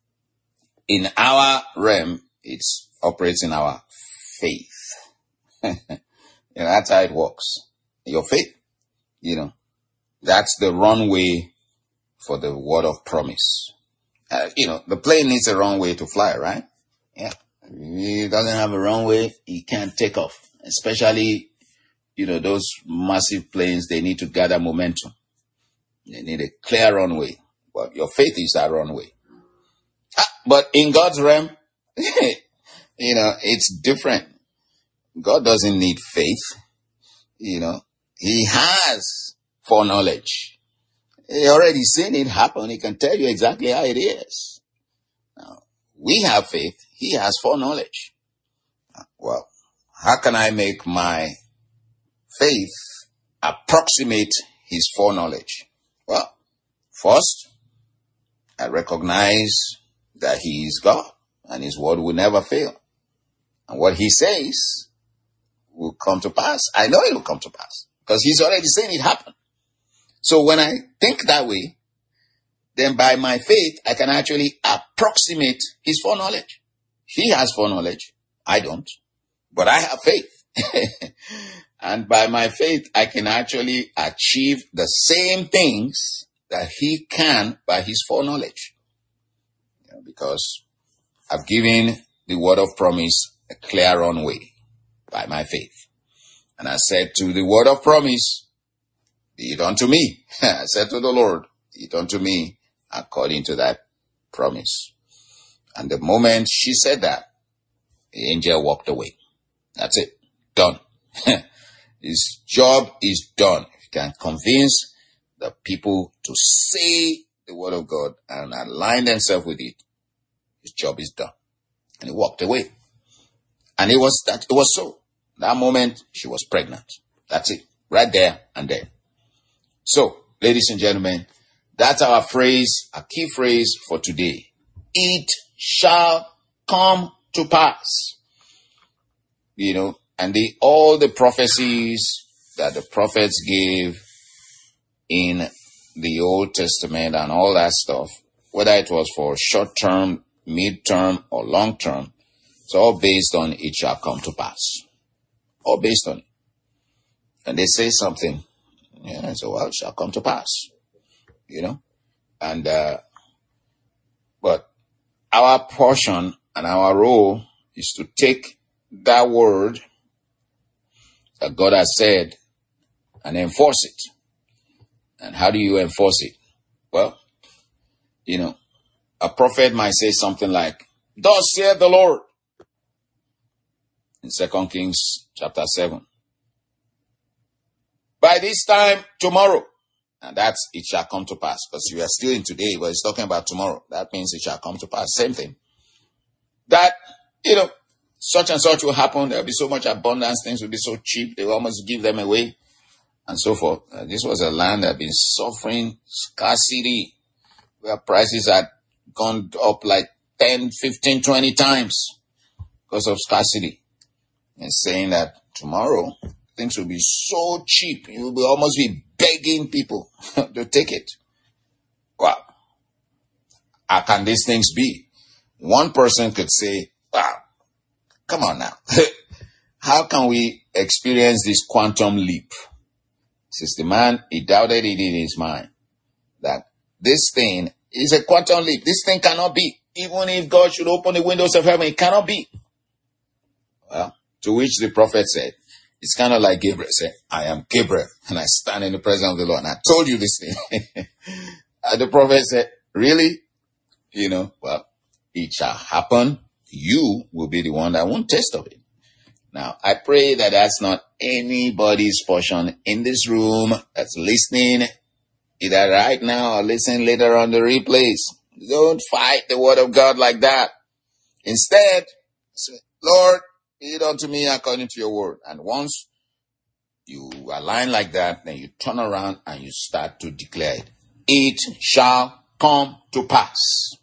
In our realm, it operates in our faith. You know, that's how it works. Your faith, you know, that's the runway for the word of promise. Uh, you know, the plane needs a runway to fly, right? Yeah. If it doesn't have a runway, it can't take off. Especially, you know, those massive planes, they need to gather momentum. They need a clear runway. But your faith is that runway. Ah, but in God's realm, you know, it's different. God doesn't need faith. You know, he has foreknowledge. He already seen it happen. He can tell you exactly how it is. Now, we have faith. He has foreknowledge. Well, how can I make my faith approximate his foreknowledge? Well, first, I recognize that he is God and his word will never fail. And what he says will come to pass. I know it will come to pass because he's already seen it happen. So when I think that way, then by my faith, I can actually approximate his foreknowledge. He has foreknowledge. I don't. But I have faith. And by my faith, I can actually achieve the same things that he can by his foreknowledge. You know, because I've given the word of promise a clear runway by my faith. And I said to the word of promise, be it unto me. I said to the Lord, be it unto me according to that promise. And the moment she said that, the angel walked away. That's it. Done. His job is done. If you can convince the people to say the word of God and align themselves with it, his job is done. And he walked away. And it was that, it was so. That moment, she was pregnant. That's it. Right there and then. So, ladies and gentlemen, that's our phrase, our key phrase for today. It shall come to pass. You know, and the, all the prophecies that the prophets gave in the Old Testament and all that stuff, whether it was for short term, mid term, or long term, it's all based on it shall come to pass. All based on it. And they say something, yeah, so well, it shall come to pass. You know? And, uh, but our portion and our role is to take that word that God has said and enforce it. And how do you enforce it? Well, you know, a prophet might say something like, thus saith the Lord, in Second Kings chapter seven. By this time tomorrow, And that's, it shall come to pass. Because you are still in today, but it's talking about tomorrow. That means it shall come to pass. Same thing. That, you know, such and such will happen. There'll be so much abundance. Things will be so cheap. They will almost give them away. And so forth. Uh, this was a land that had been suffering scarcity, where prices had gone up like ten, fifteen, twenty times because of scarcity. And saying that tomorrow things will be so cheap, you will be almost be begging people to take it. Wow. How can these things be? One person could say, wow, come on now. How can we experience this quantum leap? Since the man, he doubted it in his mind that this thing is a quantum leap. This thing cannot be. Even if God should open the windows of heaven, it cannot be. Well, to which the prophet said, it's kind of like Gabriel said, I am Gabriel, and I stand in the presence of the Lord. And I told you this thing. And the prophet said, really? You know, well, it shall happen. You will be the one that won't taste of it. Now, I pray that that's not anybody's portion in this room that's listening, either right now or listening later on the replays. Don't fight the word of God like that. Instead, say, Lord, be it unto me according to your word. And once you align like that, then you turn around and you start to declare it. It shall come to pass.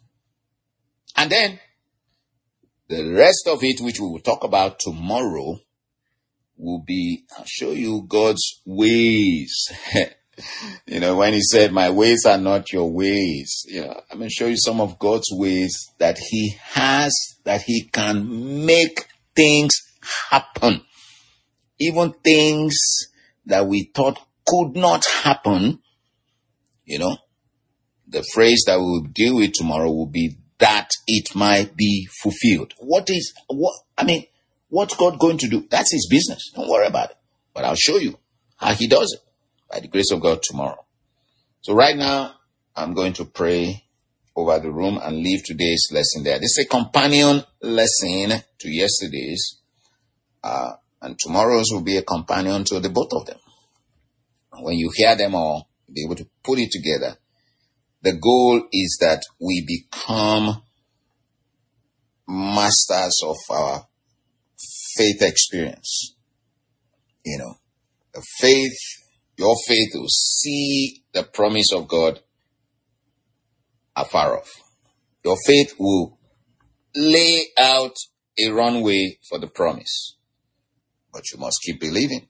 And then, the rest of it, which we will talk about tomorrow, will be, I'll show you God's ways. You know, when he said, my ways are not your ways. You know, I'm going to show you some of God's ways that he has, that he can make things happen. Even things that we thought could not happen. You know, the phrase that we will deal with tomorrow will be that it might be fulfilled. What is, what, I mean, what's God going to do? That's his business. Don't worry about it. But I'll show you how he does it by the grace of God tomorrow. So right now, I'm going to pray over the room and leave today's lesson there. This is a companion lesson to yesterday's, uh, and tomorrow's will be a companion to the both of them. And when you hear them all, you'll be able to put it together. The goal is that we become masters of our faith experience. You know, the faith, your faith will see the promise of God afar off. Your faith will lay out a runway for the promise. But you must keep believing.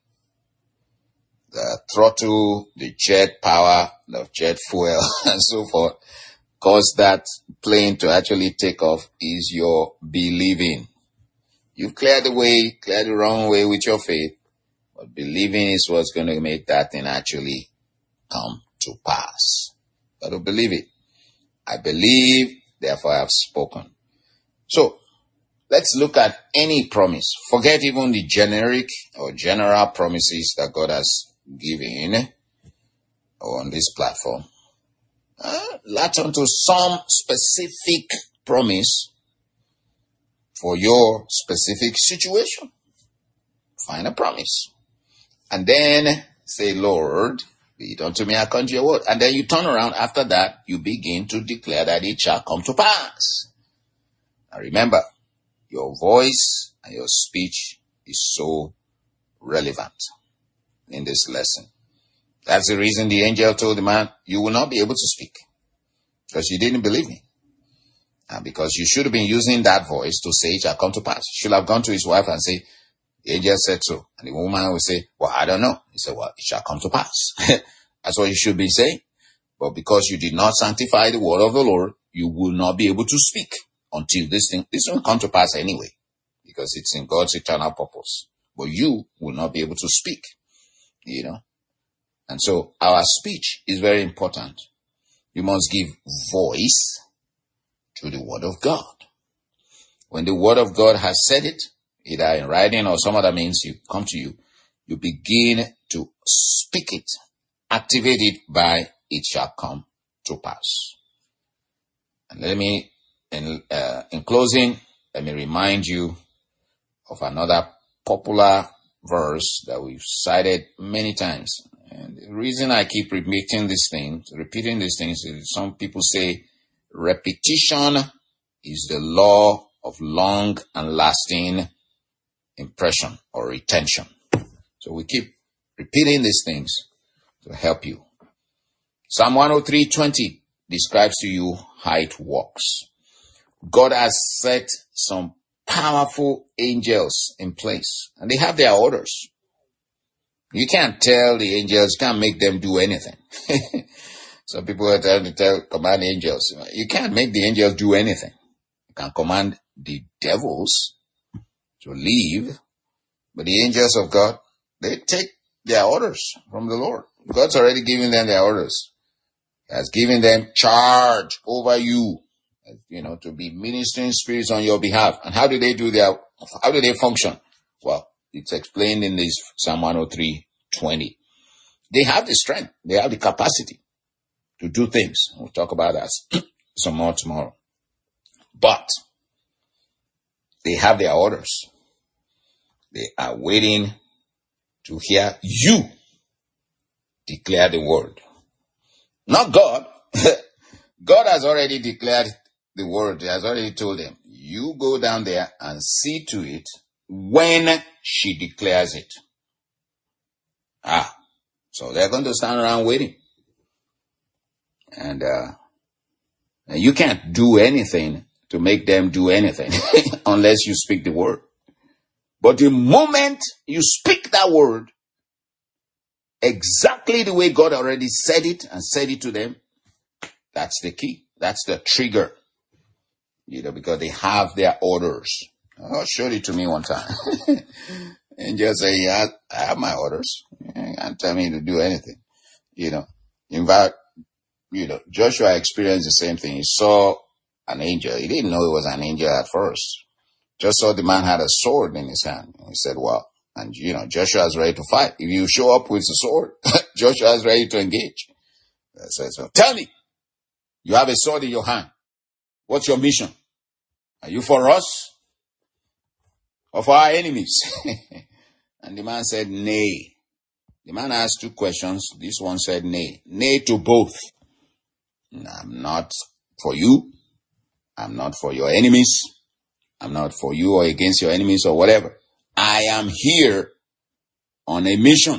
The throttle, the jet power, the jet fuel, and so forth, cause that plane to actually take off is your believing. You've cleared the way, cleared the wrong way with your faith, but believing is what's going to make that thing actually come to pass. But to believe it. I believe, therefore I have spoken. So, let's look at any promise. Forget even the generic or general promises that God has given on this platform. Uh, latch onto some specific promise for your specific situation. Find a promise. And then say, Lord, be it unto me according to your word. And then you turn around after that, you begin to declare that it shall come to pass. Now remember, your voice and your speech is so relevant in this lesson. That's the reason the angel told the man, you will not be able to speak because you didn't believe me. And because you should have been using that voice to say it shall come to pass. You should have gone to his wife and say, the angel said so. And the woman would say, well, I don't know. He said, well, it shall come to pass. That's what you should be saying. But because you did not sanctify the word of the Lord, you will not be able to speak until this thing, this will come to pass anyway, because it's in God's eternal purpose. But you will not be able to speak, you know. And so our speech is very important. You must give voice to the word of God. When the word of God has said it, either in writing or some other means, you come to you, you begin to speak it, activate it by it shall come to pass. And let me, in, uh, in closing, let me remind you of another popular verse that we've cited many times. And the reason I keep repeating these things, repeating these things is some people say repetition is the law of long and lasting impression or retention. So we keep repeating these things to help you. Psalm one oh three twenty describes to you how it works. God has set some powerful angels in place, and they have their orders. You can't tell the angels, you can't make them do anything. Some people are trying to tell, command angels. You can't make the angels do anything. You can command the devils to leave, but the angels of God, they take their orders from the Lord. God's already given them their orders. He has given them charge over you, you know, to be ministering spirits on your behalf. And how do they do their, how do they function? Well, it's explained in this Psalm one oh three twenty. They have the strength. They have the capacity to do things. We'll talk about that some more tomorrow. But they have their orders. They are waiting to hear you declare the word. Not God. God has already declared the word. He has already told them, you go down there and see to it when she declares it. Ah, so they're going to stand around waiting. And, uh, and you can't do anything to make them do anything unless you speak the word. But the moment you speak that word, exactly the way God already said it and said it to them, that's the key. That's the trigger. You know, because they have their orders. Oh, showed it to me one time. And just say, yeah, I have my orders. You can't tell me to do anything. You know, in fact, you know, Joshua experienced the same thing. He saw an angel. He didn't know it was an angel at first. Just saw the man had a sword in his hand. And he said, well, and you know, Joshua is ready to fight. If you show up with a sword, Joshua is ready to engage. I said, so tell me, you have a sword in your hand. What's your mission? Are you for us or for our enemies? And the man said, nay. The man asked two questions. This one said, nay. Nay to both. I'm not for you. I'm not for your enemies. I'm not for you or against your enemies or whatever. I am here on a mission.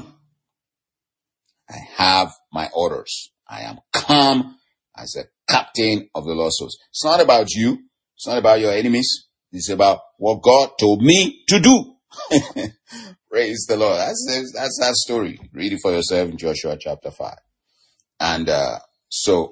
I have my orders. I am come as a captain of the Lord's host. It's not about you. It's not about your enemies. It's about what God told me to do. Praise the Lord. That's, that's that story. Read it for yourself in Joshua chapter five. And uh, so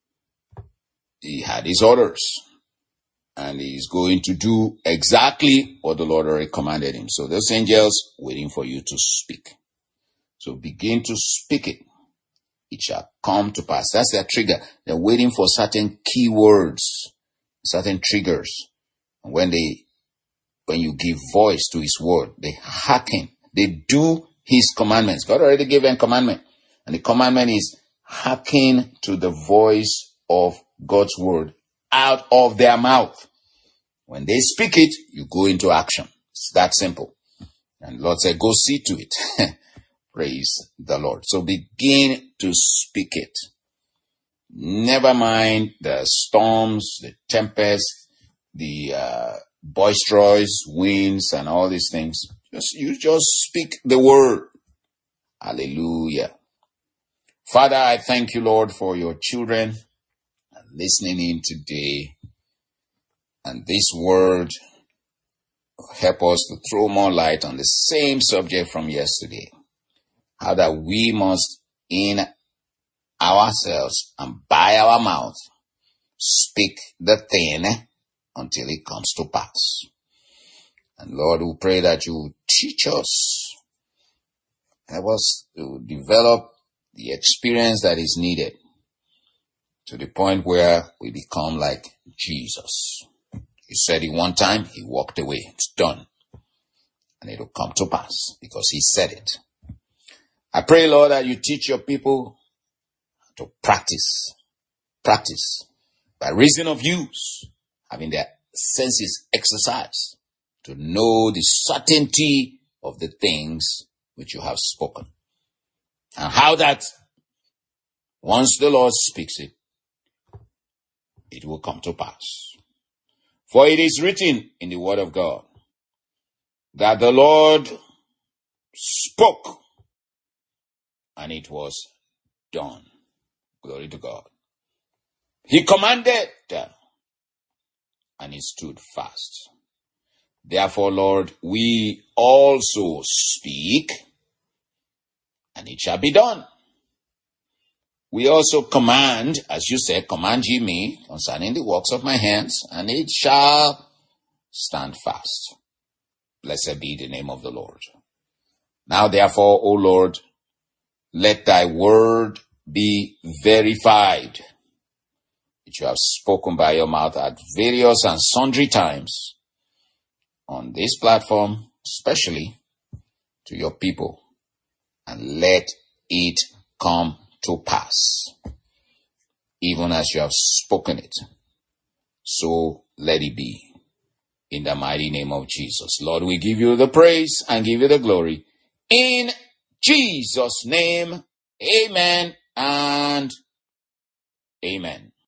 he had his orders. And he's going to do exactly what the Lord already commanded him. So those angels waiting for you to speak. So begin to speak it. It shall come to pass. That's their trigger. They're waiting for certain key words, certain triggers. And when they, when you give voice to his word, they hearken. They do his commandments. God already gave them commandment. And the commandment is hearken to the voice of God's word out of their mouth. When they speak it, you go into action. It's that simple. And the Lord said, go see to it. Praise the Lord. So begin to speak it. Never mind the storms, the tempests, the uh, boisterous winds and all these things. Just, you just speak the word. Hallelujah. Father, I thank you, Lord, for your children listening in today. And this word will help us to throw more light on the same subject from yesterday. How that we must, in ourselves and by our mouth, speak the thing until it comes to pass. And Lord, we pray that you teach us, help us to develop the experience that is needed to the point where we become like Jesus. He said it one time, he walked away. It's done. And it will come to pass because he said it. I pray, Lord, that you teach your people to practice, practice by reason of use, having their senses exercised to know the certainty of the things which you have spoken. And how that once the Lord speaks it, it will come to pass. For it is written in the word of God that the Lord spoke and it was done. Glory to God. He commanded and it stood fast. Therefore, Lord, we also speak and it shall be done. We also command, as you said, command ye me concerning the works of my hands, and it shall stand fast. Blessed be the name of the Lord. Now, therefore, O Lord, let thy word be verified, which you have spoken by your mouth at various and sundry times on this platform, especially to your people, and let it come to pass, even as you have spoken it. So let it be. In the mighty name of Jesus. Lord, we give you the praise and give you the glory. In Jesus' name, amen and amen.